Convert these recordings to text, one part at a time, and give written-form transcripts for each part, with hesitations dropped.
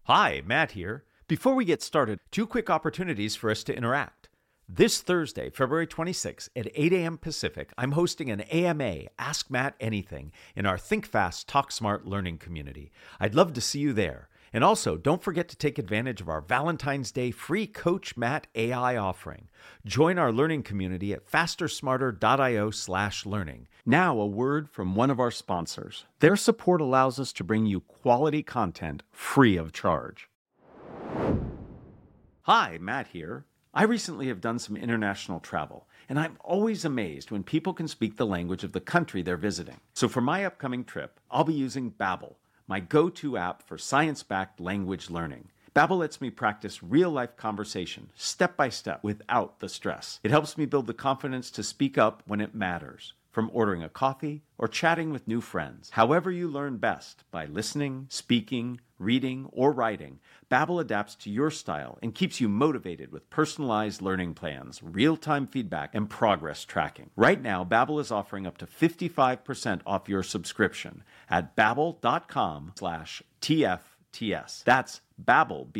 Hi, Matt here. Before we get started, 2 quick opportunities for us to interact. This Thursday, February 26th at 8 a.m. Pacific, I'm hosting an AMA, Ask Matt Anything, in our Think Fast, Talk Smart learning community. I'd love to see you there. And also, don't forget to take advantage of our Valentine's Day free Coach Matt AI offering. Join our learning community at fastersmarter.io/learning. Now, a word from one of our sponsors. Their support allows us to bring you quality content free of charge. Hi, Matt here. I recently have done some international travel, and I'm always amazed when people can speak the language of the country they're visiting. So for my upcoming trip, I'll be using Babbel, my go-to app for science-backed language learning. Babbel lets me practice real-life conversation, step-by-step, without the stress. It helps me build the confidence to speak up when it matters, from ordering a coffee or chatting with new friends. However you learn best, by listening, speaking, reading, or writing, Babbel adapts to your style and keeps you motivated with personalized learning plans, real-time feedback, and progress tracking. Right now, Babbel is offering up to 55% off your subscription at babbel.com/TFTS. That's Babbel,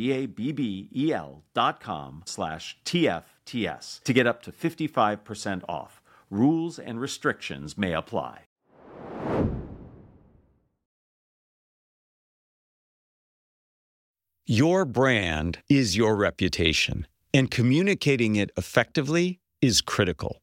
BABBEL.com/TFTS to get up to 55% off. Rules and restrictions may apply. Your brand is your reputation, and communicating it effectively is critical.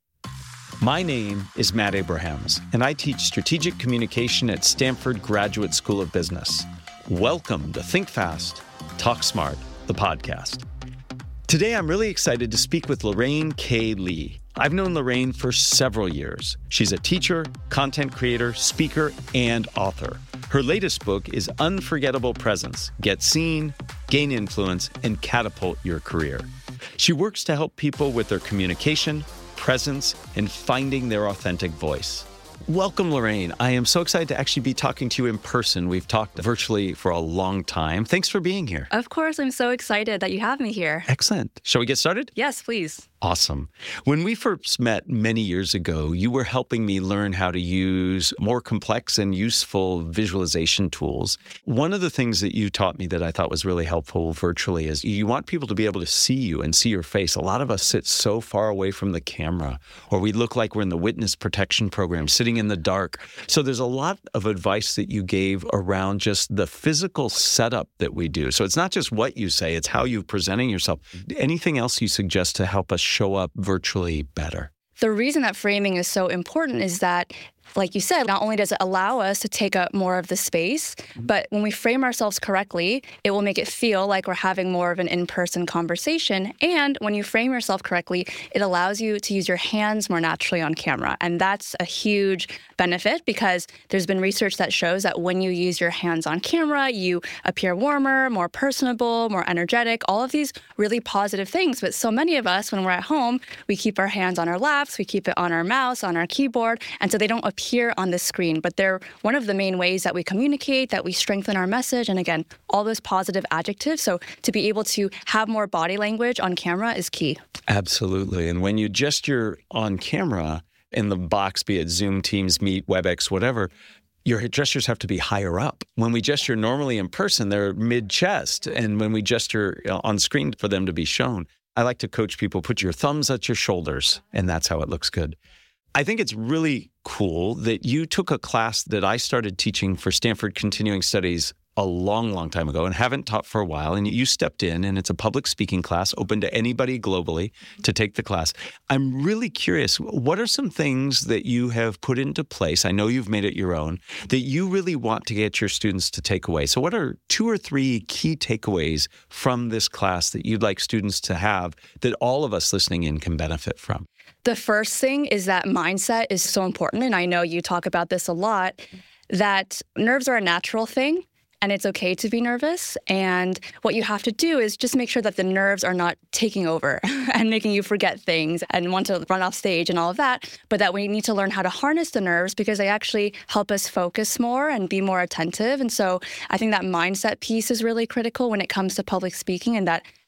My name is Matt Abrahams, and I teach strategic communication at Stanford Graduate School of Business. Welcome to Think Fast, Talk Smart, the podcast. Today, I'm really excited to speak with Lorraine K. Lee. I've known Lorraine for several years. She's a teacher, content creator, speaker, and author. Her latest book is Unforgettable Presence: Get Seen, Gain Influence, and Catapult Your Career. She works to help people with their communication, presence, and finding their authentic voice. Welcome, Lorraine. I am so excited to actually be talking to you in person. We've talked virtually for a long time. Thanks for being here. Of course, I'm so excited that you have me here. Excellent. Shall we get started? Yes, please. Awesome. When we first met many years ago, you were helping me learn how to use more complex and useful visualization tools. One of the things that you taught me that I thought was really helpful virtually is you want people to be able to see you and see your face. A lot of us sit so far away from the camera, or we look like we're in the witness protection program, sitting in the dark. So there's a lot of advice that you gave around just the physical setup that we do. So it's not just what you say, it's how you're presenting yourself. Anything else you suggest to help us show up virtually better? The reason that framing is so important is that, like you said, not only does it allow us to take up more of the space, but when we frame ourselves correctly, it will make it feel like we're having more of an in-person conversation. And when you frame yourself correctly, it allows you to use your hands more naturally on camera. And that's a huge benefit because there's been research that shows that when you use your hands on camera, you appear warmer, more personable, more energetic, all of these really positive things. But so many of us, when we're at home, we keep our hands on our laps, we keep it on our mouse, on our keyboard, and so they don't appear on the screen, but they're one of the main ways that we communicate, that we strengthen our message, and again, all those positive adjectives. So to be able to have more body language on camera is key. Absolutely. And when you gesture on camera in the box, be it Zoom, Teams, Meet, WebEx, whatever, your gestures have to be higher up. When we gesture normally in person, they're mid-chest. And when we gesture on screen for them to be shown, I like to coach people, put your thumbs at your shoulders, and that's how it looks good. I think it's really cool that you took a class that I started teaching for Stanford Continuing Studies a long, long time ago and haven't taught for a while. And you stepped in, and it's a public speaking class open to anybody globally to take the class. I'm really curious, what are some things that you have put into place? I know you've made it your own, that you really want to get your students to take away. So what are 2 or 3 key takeaways from this class that you'd like students to have that all of us listening in can benefit from? The first thing is that mindset is so important. And I know you talk about this a lot, that nerves are a natural thing. And it's okay to be nervous. And what you have to do is just make sure that the nerves are not taking over and making you forget things and want to run off stage and all of that. But that we need to learn how to harness the nerves because they actually help us focus more and be more attentive. And so I think that mindset piece is really critical when it comes to public speaking, and that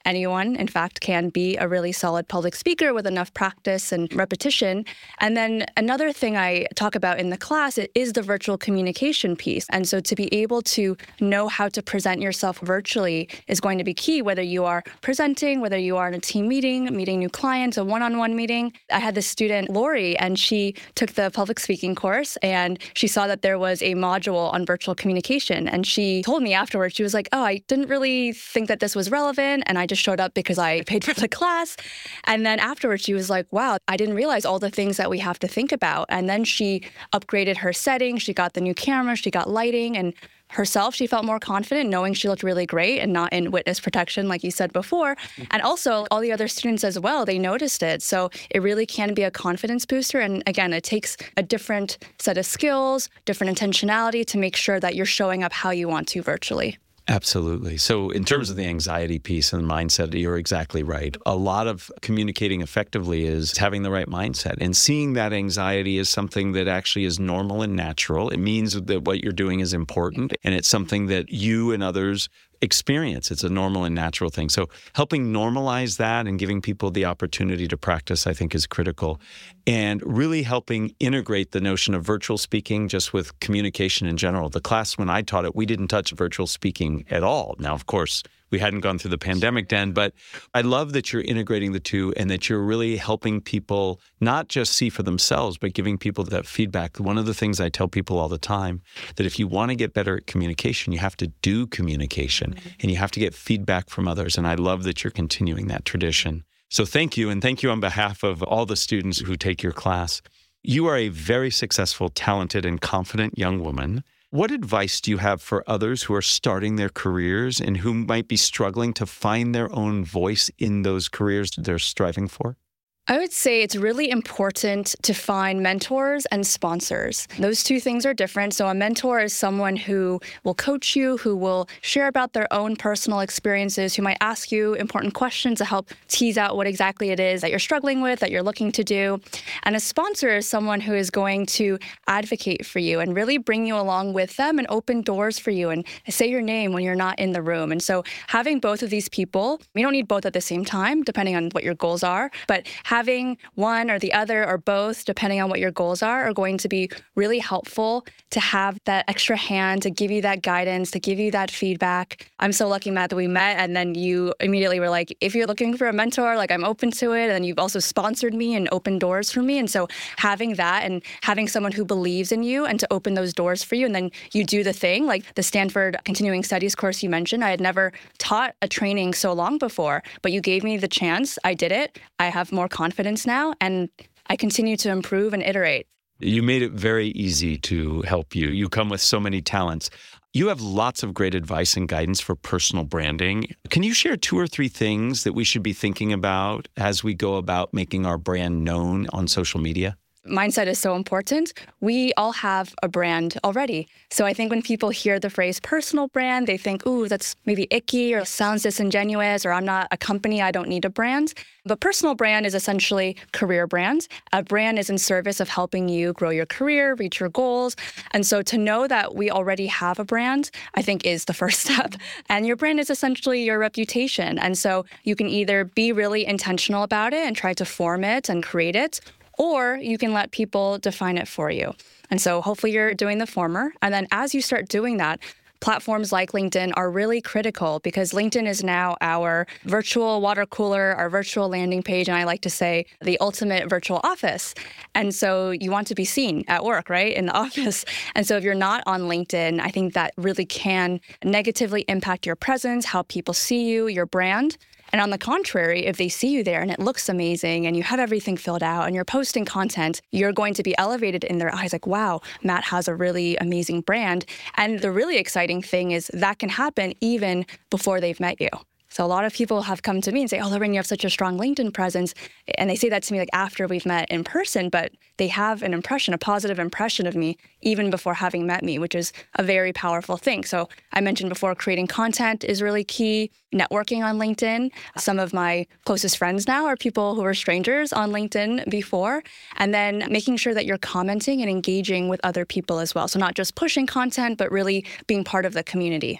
anyone, in fact, can be a really solid public speaker with enough practice and repetition. And then another thing I talk about in the class is the virtual communication piece. And so to be able to know how to present yourself virtually is going to be key, whether you are presenting, whether you are in a team meeting new clients, a one-on-one meeting. I had this student, Lori, and she took the public speaking course, and she saw that there was a module on virtual communication. And she told me afterwards, she was like, oh, I didn't really think that this was relevant, and I just showed up because I paid for the class. And then afterwards, she was like, wow, I didn't realize all the things that we have to think about. And then she upgraded her settings. She got the new camera, she got lighting, and herself, she felt more confident knowing she looked really great and not in witness protection, like you said before. And also, all the other students as well, they noticed it. So it really can be a confidence booster. And again, it takes a different set of skills, different intentionality to make sure that you're showing up how you want to virtually. Absolutely. So in terms of the anxiety piece and mindset, you're exactly right. A lot of communicating effectively is having the right mindset and seeing that anxiety as something that actually is normal and natural. It means that what you're doing is important, and it's something that you and others experience. It's a normal and natural thing. So helping normalize that and giving people the opportunity to practice, I think, is critical. And really helping integrate the notion of virtual speaking just with communication in general. The class, when I taught it, we didn't touch virtual speaking at all. Now, of course, we hadn't gone through the pandemic then, but I love that you're integrating the two and that you're really helping people not just see for themselves, but giving people that feedback. One of the things I tell people all the time, that if you want to get better at communication, you have to do communication and you have to get feedback from others. And I love that you're continuing that tradition. So thank you. And thank you on behalf of all the students who take your class. You are a very successful, talented, and confident young woman. What advice do you have for others who are starting their careers and who might be struggling to find their own voice in those careers they're striving for? I would say it's really important to find mentors and sponsors. Those two things are different. So a mentor is someone who will coach you, who will share about their own personal experiences, who might ask you important questions to help tease out what exactly it is that you're struggling with, that you're looking to do. And a sponsor is someone who is going to advocate for you and really bring you along with them and open doors for you and say your name when you're not in the room. And so having both of these people, you don't need both at the same time, depending on what your goals are, but having one or the other or both, depending on what your goals are going to be really helpful to have that extra hand, to give you that guidance, to give you that feedback. I'm so lucky, Matt, that we met, and then you immediately were like, if you're looking for a mentor, like I'm open to it. And you've also sponsored me and opened doors for me. And so having that and having someone who believes in you and to open those doors for you, and then you do the thing, like the Stanford Continuing Studies course you mentioned. I had never taught a training so long before, but you gave me the chance. I did it. I have more confidence now, and I continue to improve and iterate. You made it very easy to help you. You come with so many talents. You have lots of great advice and guidance for personal branding. Can you share 2 or 3 things that we should be thinking about as we go about making our brand known on social media? Mindset is so important. We all have a brand already. So I think when people hear the phrase personal brand, they think, ooh, that's maybe icky or sounds disingenuous, or I'm not a company, I don't need a brand. But personal brand is essentially career brand. A brand is in service of helping you grow your career, reach your goals. And so to know that we already have a brand, I think is the first step. And your brand is essentially your reputation. And so you can either be really intentional about it and try to form it and create it, or you can let people define it for you. And so hopefully you're doing the former. And then as you start doing that, platforms like LinkedIn are really critical because LinkedIn is now our virtual water cooler, our virtual landing page, and I like to say the ultimate virtual office. And so you want to be seen at work, right, in the office. And so if you're not on LinkedIn, I think that really can negatively impact your presence, how people see you, your brand. And on the contrary, if they see you there and it looks amazing and you have everything filled out and you're posting content, you're going to be elevated in their eyes like, wow, Matt has a really amazing brand. And the really exciting thing is that can happen even before they've met you. So a lot of people have come to me and say, oh, Lorraine, you have such a strong LinkedIn presence. And they say that to me like after we've met in person, but they have an impression, a positive impression of me, even before having met me, which is a very powerful thing. So I mentioned before, creating content is really key. Networking on LinkedIn. Some of my closest friends now are people who were strangers on LinkedIn before. And then making sure that you're commenting and engaging with other people as well. So not just pushing content, but really being part of the community.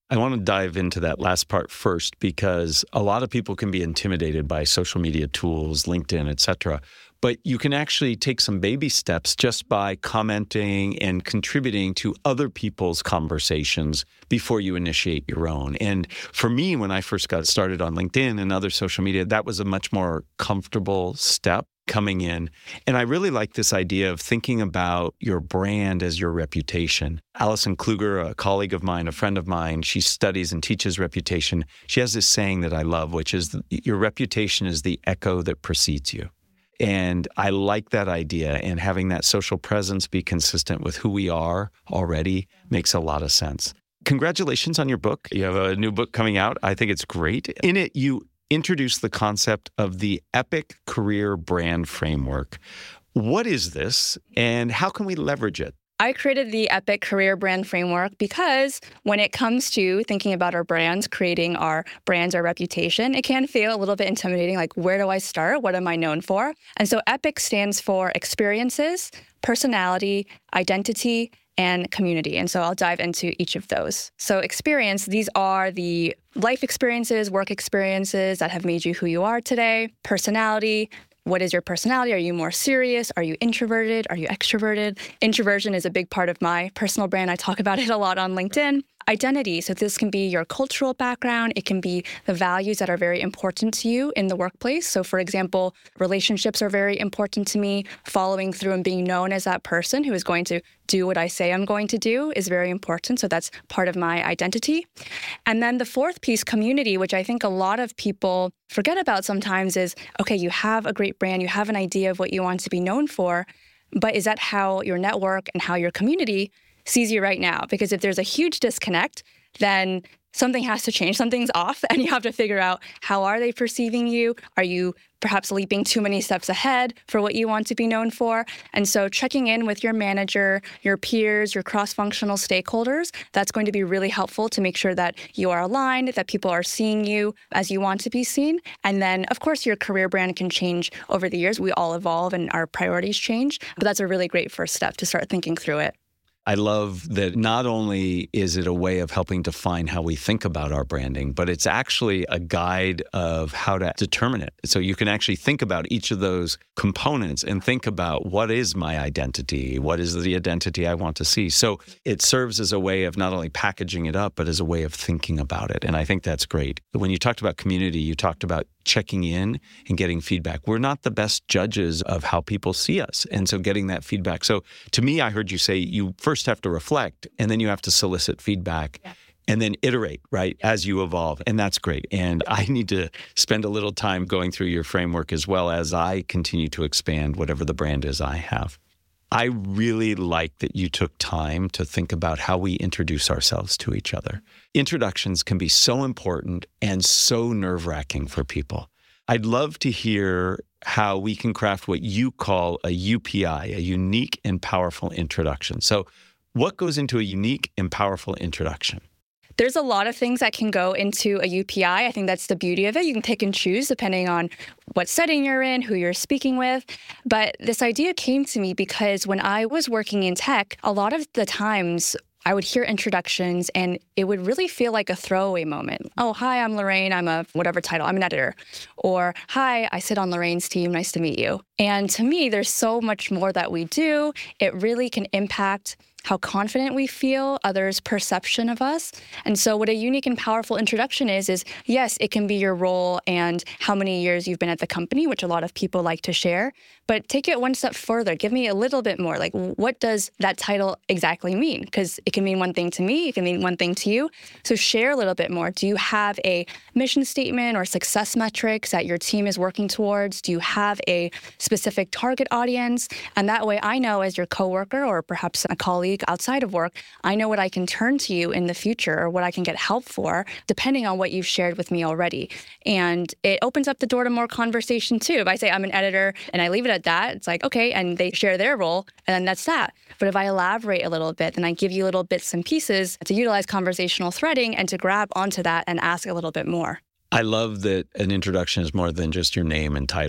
I want to dive into that last part first because a lot of people can be intimidated by social media tools, LinkedIn, et cetera. But you can actually take some baby steps just by commenting and contributing to other people's conversations before you initiate your own. And for me, when I first got started on LinkedIn and other social media, that was a much more comfortable step coming in. And I really like this idea of thinking about your brand as your reputation. Alison Kluger, a colleague of mine, a friend of mine, she studies and teaches reputation. She has this saying that I love, which is your reputation is the echo that precedes you. And I like that idea, and having that social presence be consistent with who we are already makes a lot of sense. Congratulations on your book. You have a new book coming out. I think it's great. In it, you introduce the concept of the Epic Career Brand Framework. What is this, and how can we leverage it? I created the Epic Career Brand Framework because when it comes to thinking about our brands, creating our brands, our reputation, it can feel a little bit intimidating, like where do I start? What am I known for? And so EPIC stands for experiences, personality, identity, and community. And so I'll dive into each of those. So experience, these are the life experiences, work experiences that have made you who you are today. Personality, what is your personality? Are you more serious? Are you introverted? Are you extroverted? Introversion is a big part of my personal brand. I talk about it a lot on LinkedIn. Identity. So this can be your cultural background. It can be the values that are very important to you in the workplace. So for example, relationships are very important to me. Following through and being known as that person who is going to do what I say I'm going to do is very important. So that's part of my identity. And then the fourth piece, community, which I think a lot of people forget about sometimes is, okay, you have a great brand, you have an idea of what you want to be known for, but is that how your network and how your community sees you right now? Because if there's a huge disconnect, then something has to change. Something's off, and you have to figure out how are they perceiving you? Are you perhaps leaping too many steps ahead for what you want to be known for? And so checking in with your manager, your peers, your cross-functional stakeholders, that's going to be really helpful to make sure that you are aligned, that people are seeing you as you want to be seen. And then, of course, your career brand can change over the years. We all evolve and our priorities change, but that's a really great first step to start thinking through it. I love that not only is it a way of helping define how we think about our branding, but it's actually a guide of how to determine it. So you can actually think about each of those components and think about what is my identity? What is the identity I want to see? So it serves as a way of not only packaging it up, but as a way of thinking about it. And I think that's great. When you talked about community, you talked about checking in and getting feedback. We're not the best judges of how people see us. And so getting that feedback. So to me, I heard you say you first have to reflect and then you have to solicit feedback and then iterate, right, as you evolve. And that's great. And I need to spend a little time going through your framework as well as I continue to expand whatever the brand is I have. I really like that you took time to think about how we introduce ourselves to each other. Introductions can be so important and so nerve-wracking for people. I'd love to hear how we can craft what you call a UPI, a unique and powerful introduction. So what goes into a unique and powerful introduction? There's a lot of things that can go into a UPI. I think that's the beauty of it. You can pick and choose depending on what setting you're in, who you're speaking with. But this idea came to me because when I was working in tech, a lot of the times I would hear introductions and it would really feel like a throwaway moment. Oh, hi, I'm Lorraine. I'm a whatever title. I'm an editor. Or, hi, I sit on Lorraine's team. Nice to meet you. And to me, there's so much more that we do. It really can impact how confident we feel, others' perception of us. And so what a unique and powerful introduction is yes, it can be your role and how many years you've been at the company, which a lot of people like to share, but take it one step further. Give me a little bit more. Like, what does that title exactly mean? Because it can mean one thing to me, it can mean one thing to you. So share a little bit more. Do you have a mission statement or success metrics that your team is working towards? Do you have a specific target audience? And that way I know as your coworker or perhaps a colleague outside of work, I know what I can turn to you in the future or what I can get help for, depending on what you've shared with me already. And it opens up the door to more conversation too. If I say I'm an editor and I leave it at that, it's like, okay, and they share their role, and then that's that. But if I elaborate a little bit, then I give you little bits and pieces to utilize conversational threading and to grab onto that and ask a little bit more. I love that an introduction is more than just your name and title.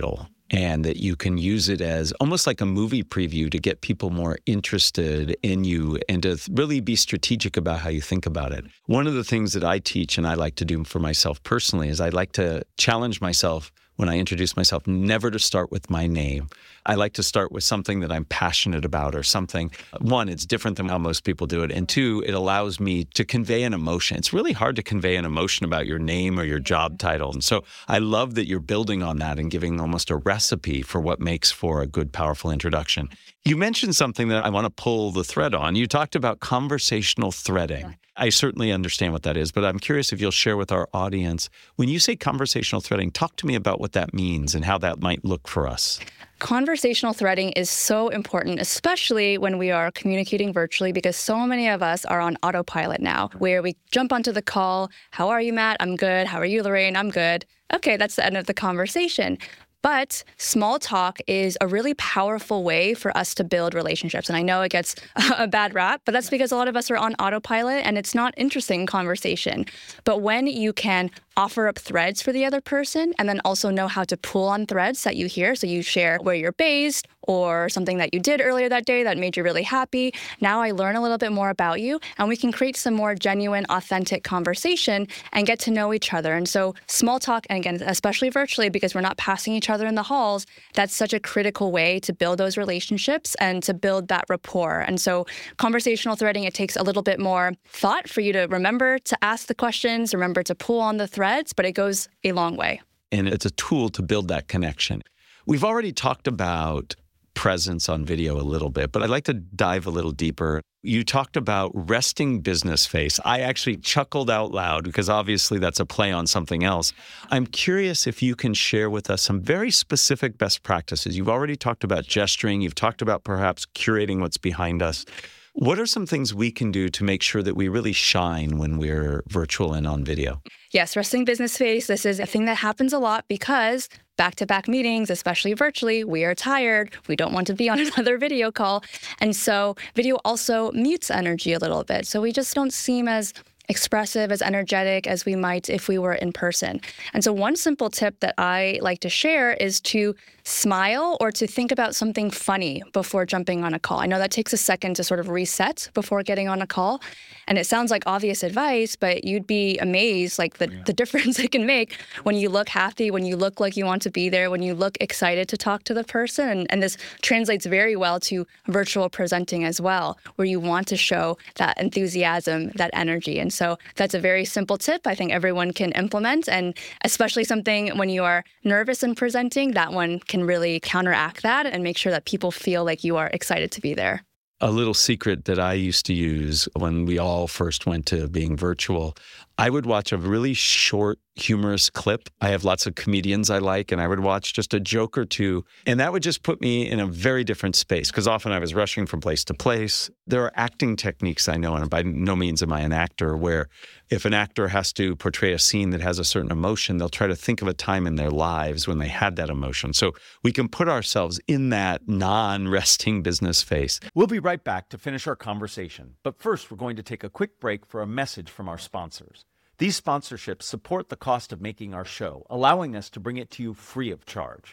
and that you can use it as almost like a movie preview to get people more interested in you and to really be strategic about how you think about it. One of the things that I teach and I like to do for myself personally is I like to challenge myself when I introduce myself, never to start with my name. I like to start with something that I'm passionate about or something. One, it's different than how most people do it. And two, it allows me to convey an emotion. It's really hard to convey an emotion about your name or your job title. And so I love that you're building on that and giving almost a recipe for what makes for a good, powerful introduction. You mentioned something that I want to pull the thread on. You talked about conversational threading. I certainly understand what that is, but I'm curious if you'll share with our audience, when you say conversational threading, talk to me about what that means and how that might look for us. Conversational threading is so important, especially when we are communicating virtually, because so many of us are on autopilot now, where we jump onto the call. How are you, Matt? I'm good. How are you, Lorraine? I'm good. Okay, that's the end of the conversation. But small talk is a really powerful way for us to build relationships. And I know it gets a bad rap, but that's because a lot of us are on autopilot and it's not interesting conversation. But when you can offer up threads for the other person and then also know how to pull on threads that you hear, so you share where you're based or something that you did earlier that day that made you really happy. Now I learn a little bit more about you and we can create some more genuine, authentic conversation and get to know each other. And so small talk, and again, especially virtually because we're not passing each other in the halls, that's such a critical way to build those relationships and to build that rapport. And so conversational threading, it takes a little bit more thought for you to remember to ask the questions, remember to pull on the threads, but it goes a long way. And it's a tool to build that connection. We've already talked about presence on video a little bit, but I'd like to dive a little deeper. You talked about resting business face. I actually chuckled out loud because obviously that's a play on something else. I'm curious if you can share with us some very specific best practices. You've already talked about gesturing. You've talked about perhaps curating what's behind us. What are some things we can do to make sure that we really shine when we're virtual and on video? Yes, resting business face. This is a thing that happens a lot because back-to-back meetings, especially virtually, we are tired. We don't want to be on another video call. And so video also mutes energy a little bit. So we just don't seem as expressive, as energetic as we might if we were in person. And so one simple tip that I like to share is to smile or to think about something funny before jumping on a call. I know that takes a second to sort of reset before getting on a call. And it sounds like obvious advice, but you'd be amazed like the difference it can make when you look happy, when you look like you want to be there, when you look excited to talk to the person. And this translates very well to virtual presenting as well, where you want to show that enthusiasm, that energy. And so that's a very simple tip I think everyone can implement. And especially something when you are nervous in presenting, that one can really counteract that and make sure that people feel like you are excited to be there. A little secret that I used to use when we all first went to being virtual, I would watch a really short, humorous clip. I have lots of comedians I like, and I would watch just a joke or two. And that would just put me in a very different space because often I was rushing from place to place. There are acting techniques I know, and by no means am I an actor, where if an actor has to portray a scene that has a certain emotion, they'll try to think of a time in their lives when they had that emotion. So we can put ourselves in that non-resting business face. We'll be right back to finish our conversation. But first, we're going to take a quick break for a message from our sponsors. These sponsorships support the cost of making our show, allowing us to bring it to you free of charge.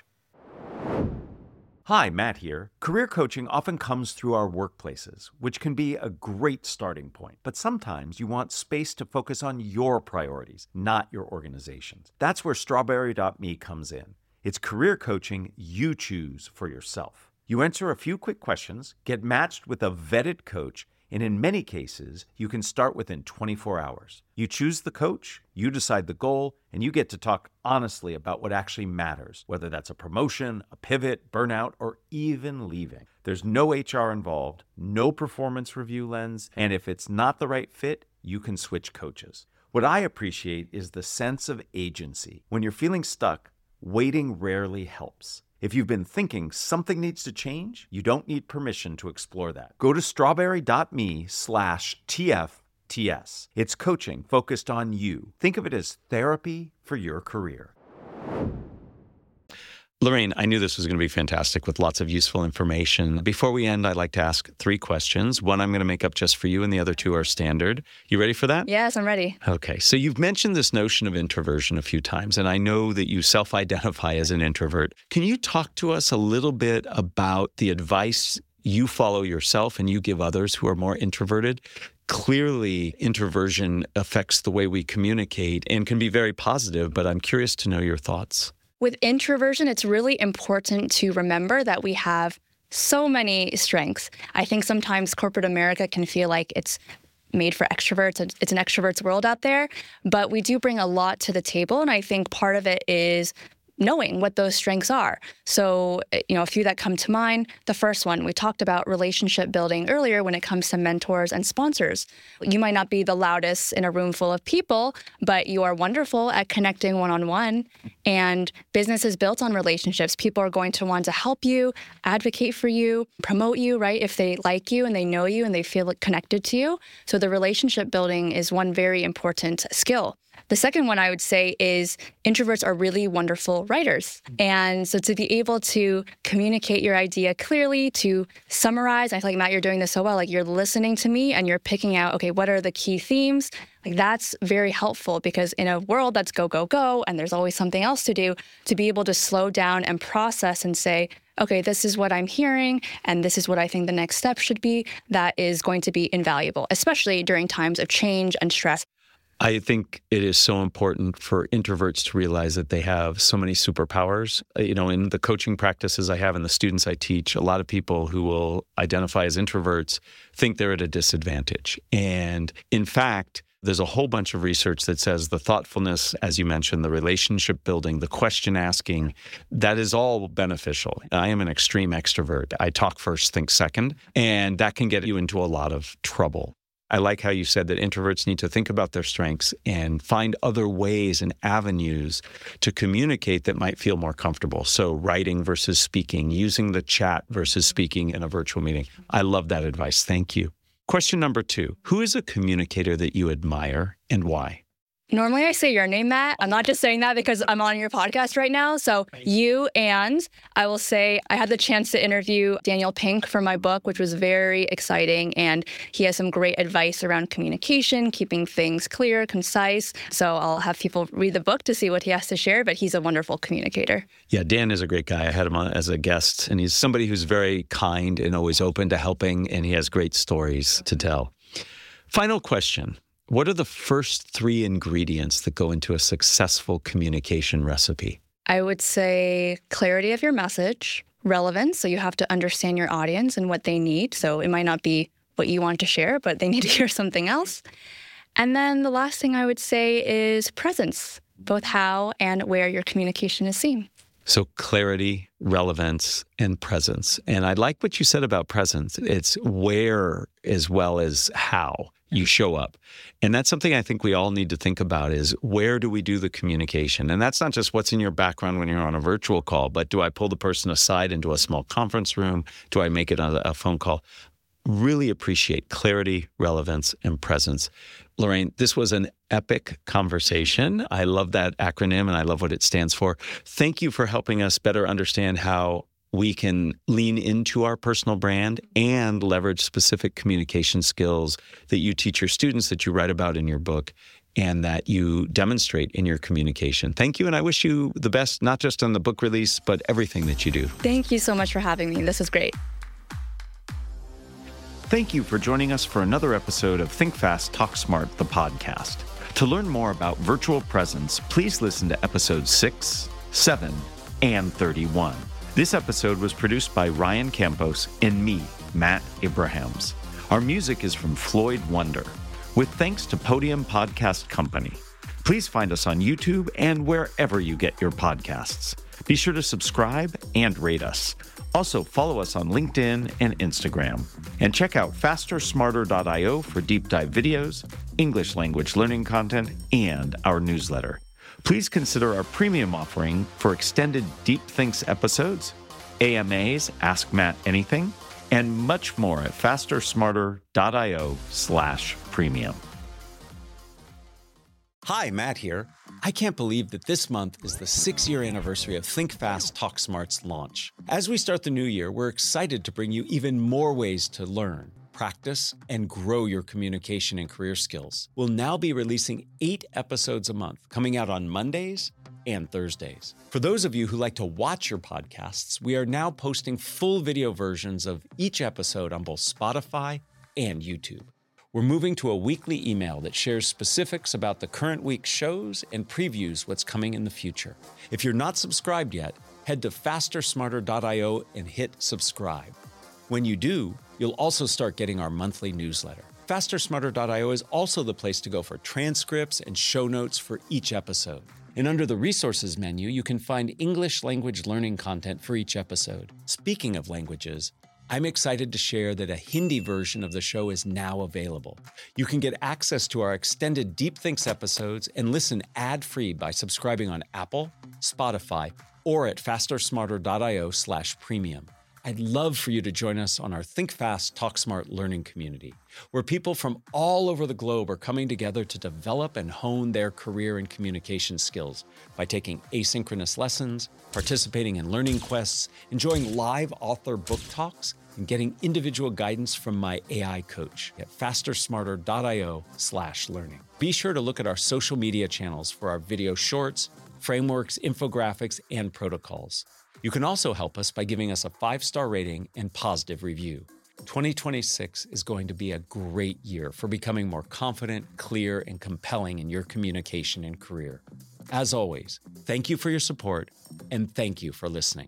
Hi, Matt here. Career coaching often comes through our workplaces, which can be a great starting point. But sometimes you want space to focus on your priorities, not your organization's. That's where Strawberry.me comes in. It's career coaching you choose for yourself. You answer a few quick questions, get matched with a vetted coach, and in many cases, you can start within 24 hours. You choose the coach, you decide the goal, and you get to talk honestly about what actually matters, whether that's a promotion, a pivot, burnout, or even leaving. There's no HR involved, no performance review lens, and if it's not the right fit, you can switch coaches. What I appreciate is the sense of agency. When you're feeling stuck, waiting rarely helps. If you've been thinking something needs to change, you don't need permission to explore that. Go to strawberry.me/TFTS. It's coaching focused on you. Think of it as therapy for your career. Lorraine, I knew this was going to be fantastic with lots of useful information. Before we end, I'd like to ask 3 questions. One I'm going to make up just for you, and the other 2 are standard. You ready for that? Yes, I'm ready. Okay. So you've mentioned this notion of introversion a few times, and I know that you self-identify as an introvert. Can you talk to us a little bit about the advice you follow yourself and you give others who are more introverted? Clearly, introversion affects the way we communicate and can be very positive, but I'm curious to know your thoughts. With introversion, it's really important to remember that we have so many strengths. I think sometimes corporate America can feel like it's made for extroverts. It's an extrovert's world out there, but we do bring a lot to the table. And I think part of it is knowing what those strengths are. So, a few that come to mind. The first one, we talked about relationship building earlier when it comes to mentors and sponsors. You might not be the loudest in a room full of people, but you are wonderful at connecting one-on-one. And business is built on relationships. People are going to want to help you, advocate for you, promote you, right? If they like you and they know you and they feel connected to you. So the relationship building is one very important skill. The second one I would say is introverts are really wonderful writers. And so to be able to communicate your idea clearly, to summarize, I feel like, Matt, you're doing this so well. Like, you're listening to me and you're picking out, okay, what are the key themes? Like, that's very helpful because in a world that's go, go, go, and there's always something else to do, to be able to slow down and process and say, okay, this is what I'm hearing, and this is what I think the next step should be, that is going to be invaluable, especially during times of change and stress. I think it is so important for introverts to realize that they have so many superpowers. In the coaching practices I have and the students I teach, a lot of people who will identify as introverts think they're at a disadvantage. And in fact, there's a whole bunch of research that says the thoughtfulness, as you mentioned, the relationship building, the question asking, that is all beneficial. I am an extreme extrovert. I talk first, think second, and that can get you into a lot of trouble. I like how you said that introverts need to think about their strengths and find other ways and avenues to communicate that might feel more comfortable. So writing versus speaking, using the chat versus speaking in a virtual meeting. I love that advice. Thank you. Question number 2, who is a communicator that you admire and why? Normally I say your name, Matt. I'm not just saying that because I'm on your podcast right now. So you, and I will say I had the chance to interview Daniel Pink for my book, which was very exciting. And he has some great advice around communication, keeping things clear, concise. So I'll have people read the book to see what he has to share, but he's a wonderful communicator. Yeah, Dan is a great guy. I had him on as a guest, and he's somebody who's very kind and always open to helping, and he has great stories to tell. Final question. What are the first 3 ingredients that go into a successful communication recipe? I would say clarity of your message, relevance. So you have to understand your audience and what they need. So it might not be what you want to share, but they need to hear something else. And then the last thing I would say is presence, both how and where your communication is seen. So clarity, relevance, and presence. And I like what you said about presence. It's where as well as how you show up. And that's something I think we all need to think about is where do we do the communication? And that's not just what's in your background when you're on a virtual call, but do I pull the person aside into a small conference room? Do I make it on a phone call? Really appreciate clarity, relevance, and presence. Lorraine, this was an epic conversation. I love that acronym and I love what it stands for. Thank you for helping us better understand how we can lean into our personal brand and leverage specific communication skills that you teach your students, that you write about in your book, and that you demonstrate in your communication. Thank you, and I wish you the best, not just on the book release, but everything that you do. Thank you so much for having me. This is great. Thank you for joining us for another episode of Think Fast, Talk Smart, the podcast. To learn more about virtual presence, please listen to episodes 6, 7, and 31. This episode was produced by Ryan Campos and me, Matt Abrahams. Our music is from Floyd Wonder, with thanks to Podium Podcast Company. Please find us on YouTube and wherever you get your podcasts. Be sure to subscribe and rate us. Also, follow us on LinkedIn and Instagram. And check out fastersmarter.io for deep dive videos, English language learning content, and our newsletter. Please consider our premium offering for extended Deep Thinks episodes, AMAs, Ask Matt Anything, and much more at fastersmarter.io/premium. Hi, Matt here. I can't believe that this month is the 6-year anniversary of Think Fast, Talk Smart's launch. As we start the new year, we're excited to bring you even more ways to learn, practice, and grow your communication and career skills. We'll now be releasing 8 episodes a month, coming out on Mondays and Thursdays. For those of you who like to watch your podcasts, we are now posting full video versions of each episode on both Spotify and YouTube. We're moving to a weekly email that shares specifics about the current week's shows and previews what's coming in the future. If you're not subscribed yet, head to fastersmarter.io and hit subscribe. When you do, you'll also start getting our monthly newsletter. Fastersmarter.io is also the place to go for transcripts and show notes for each episode. And under the resources menu, you can find English language learning content for each episode. Speaking of languages, I'm excited to share that a Hindi version of the show is now available. You can get access to our extended Deep Thinks episodes and listen ad-free by subscribing on Apple, Spotify, or at fastersmarter.io/premium. I'd love for you to join us on our Think Fast, Talk Smart learning community, where people from all over the globe are coming together to develop and hone their career and communication skills by taking asynchronous lessons, participating in learning quests, enjoying live author book talks, and getting individual guidance from my AI coach at fastersmarter.io/learning. Be sure to look at our social media channels for our video shorts, frameworks, infographics, and protocols. You can also help us by giving us a 5-star rating and positive review. 2026 is going to be a great year for becoming more confident, clear, and compelling in your communication and career. As always, thank you for your support, and thank you for listening.